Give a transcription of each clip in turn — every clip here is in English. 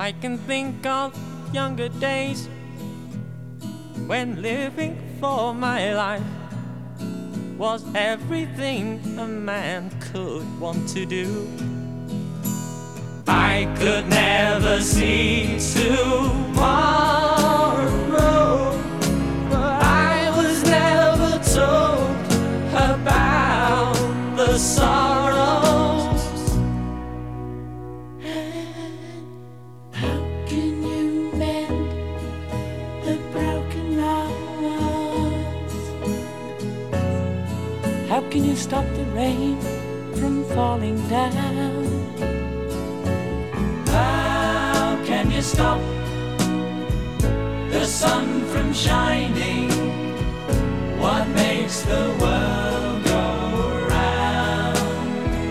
I can think of younger days when living for my life was everything a man could want to do. I could never see tomorrow, but I was never told about the sorrows. How can you mend a broken heart? How can you stop the rain from falling down? How can you stop the sun from shining? What makes the world go round?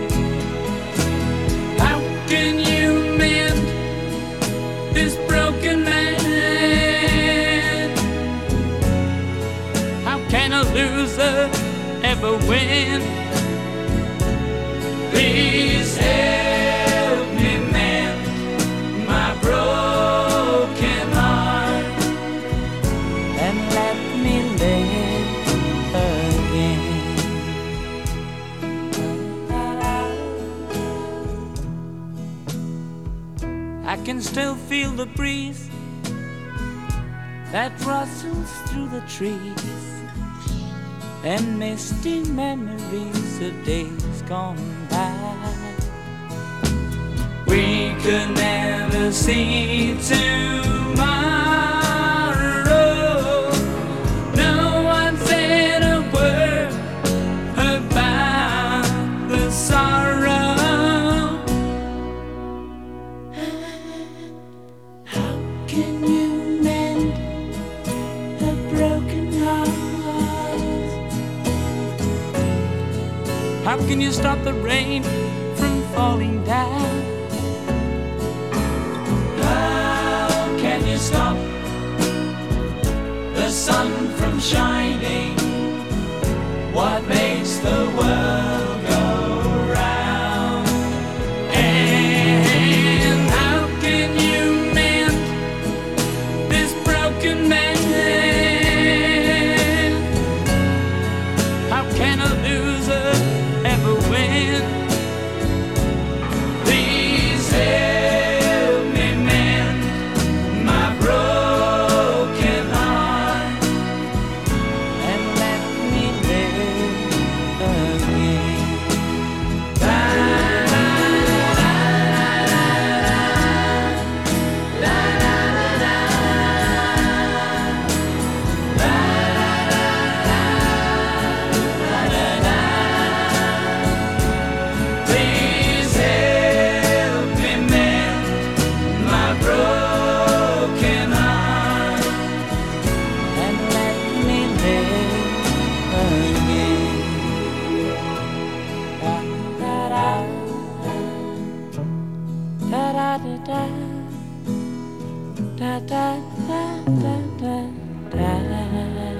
How can you mend this broken man? How can a loser ever win? Please help me mend my broken heart and let me live again. I can still feel the breeze that rustles through the trees and misty memories of days gone by. we could never see tomorrow. No one said a word about the sorrow. How can you mend a broken heart? How can you stop the rain from falling down? How can you stop the sun from shining? What makes the world go round? And how can you mend this broken man? How can a loser ever win? Please help me mend my broken heart And let me live again. Please help me mend my broken heart And let me live again. Da da da da da da da da da da da da.